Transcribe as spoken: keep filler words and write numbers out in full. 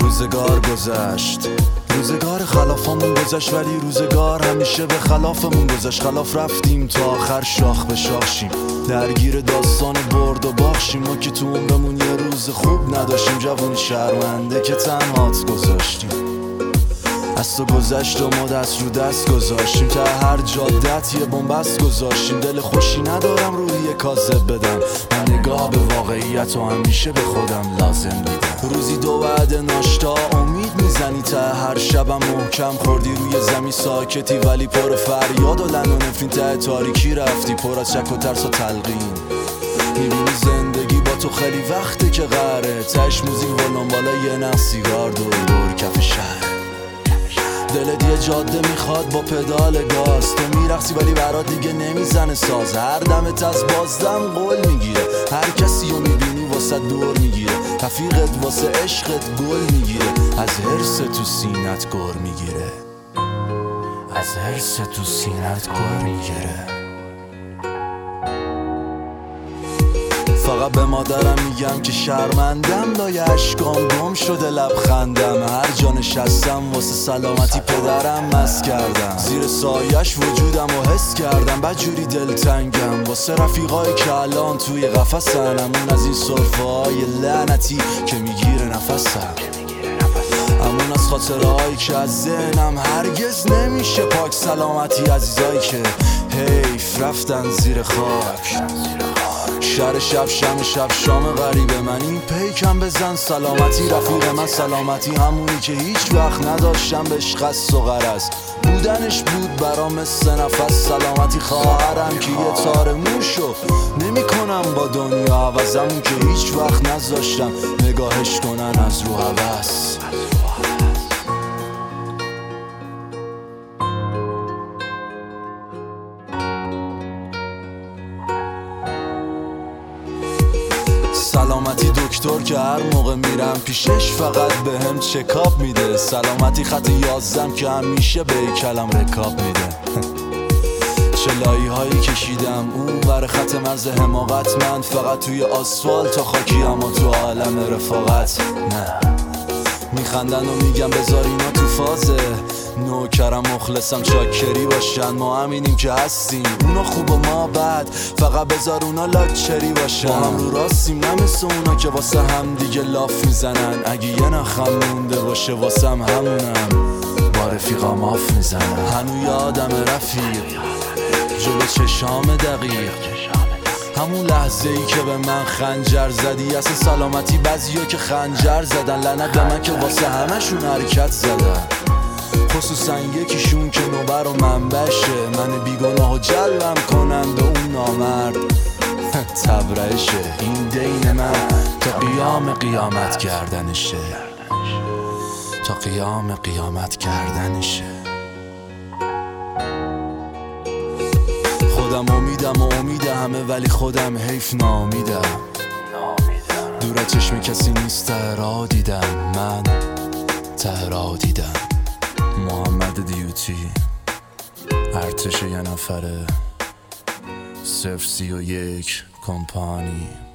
روزگار گذشت، روزگار خلافمون گذشت، ولی روزگار همیشه به خلافمون گذشت. خلاف رفتیم تا آخر شاخ به شاخ شیم، درگیر داستان برد و باخشیم. ما که تو عمرمون یه روز خوب نداشتیم، جوون شرمنده که تنهات گذاشتیم. از تو گذشت و ما دست رو دست گذاشتیم، تا هر جادت یه بنبست گذاشتیم. دل خوشی ندارم روی کاذب بدم، من نگاه به واقعیت و همیشه به خودم لازم دیدم. روزی دو وعده ناشتا امید میزنی، تا هر شبم محکم خوردی روی زمین ساکتی، ولی پر فریاد و لن و نفرین. ته تاریکی رفتی پر از شک و ترس و تلقین. میبینی زندگی با تو خیلی وقته که قره، تهش موزیک ولوم بالا، یه نخ سیگار دور دور کف شهر. دلت یه جاده میخواد با پدال گاز، تو میرقصی ولی برات دیگه نمیزنه ساز. هر دمت از بازدم قول میگیره، هر کسی رو میبینی واسه دور میگیره. رفیقت واسه عشقت گل میگیره، از حرس تو سینت گر میگیره، از حرس تو سینت گر میگیره. فقط به مادرم میگم که شرمندم، لای اشکام گم شده لبخندم. هر جا نشستم واسه سلامتی پدرم مست کردم، زیر سایش وجودم و حس کردم. بدجوری دلتنگم واسه رفیقای که الان توی قفسن، همون از این صرفه های لعنتی که میگیره نفسم. همون از خاطرهایی که از ذهنم هرگز نمیشه پاک. سلامتی عزیزایی که حیف رفتن زیر خاک. شهر شب شم شب شام غریبه من، این پیکم بزن سلامتی. رفیق من سلامتی همونی که هیچ وقت نداشتم بهش قصد و غرض، بودنش بود برام مثل نفس. سلامتی خواهرم که یه تار موشو نمی کنم با دنیا عوض، همون که هیچ وقت نذاشتم نگاهش کنن از رو هوس. سلامتی دکتر که هر موقع میرم پیشش فقط به هم چکاپ میده. سلامتی خط یازدم که همیشه به کلم رکاب میده. چلایی هایی کشیدم اون ور خط مرز حماقت، من فقط توی آسفالت تا خاکی، اما تو عالم رفاقت نه. میخندن و میگم بذار اینا تو فازه، نوکرم مخلصم چاکری باشن. ما همینیم که هستیم، اونا خوب و ما بد، فقط بذار اونا لاکچری باشن. ما هم رو راستیم نمیسه اونا که واسه هم دیگه لاف میزنن. اگه یه نخم مونده باشه واسم همونم، با رفیقا ماف میزنن. هنو یادم رفیق جلو چشام دقیق، همون لحظه ای که به من خنجر زدی. اصلا سلامتی بعضیا که خنجر زدن، لعنت به من که واسه همشون حرکت زدن. خصوصا یکیشون که نوبر و منبشه، من بیگناه و جلبم کنند و اون نامرد تبرشه. این دین من تا قیام قیامت کردنشه، تا قیام قیامت کردنشه. خودم امیدم و امید همه، ولی خودم حیف نامیدم. دور چشم کسی نیست تهرا دیدم، من تهرا دیدم. محمد دیوتی، ارتش یه نفره، صفر سی و یک کمپانی.